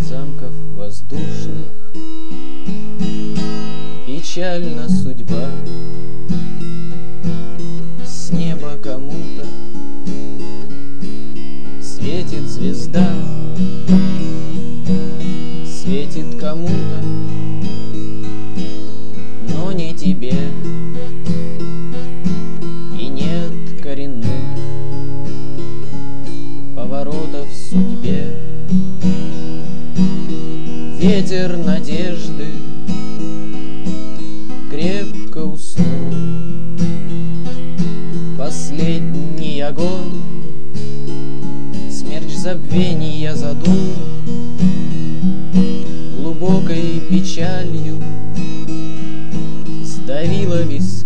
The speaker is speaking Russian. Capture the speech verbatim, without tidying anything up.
замков воздушных. Печальна судьба, с неба кому-то светит звезда, светит кому-то, но не тебе. И нет коренных поворотов в судьбе. Ветер надежды крепко уснул. Последний огонь смерч забвения задул. Глубокой печалью сдавило виски.